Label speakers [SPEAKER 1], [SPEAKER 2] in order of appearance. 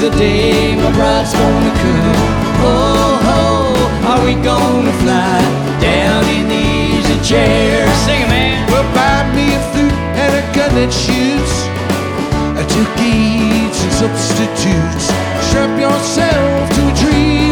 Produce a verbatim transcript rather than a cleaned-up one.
[SPEAKER 1] the day my bride's gonna come. Oh, ho, are we gonna fly down in the easy chair? Sing it, man.
[SPEAKER 2] Well, buy me a flute and a gun that shoots, two keys and substitutes. Strap yourself to a tree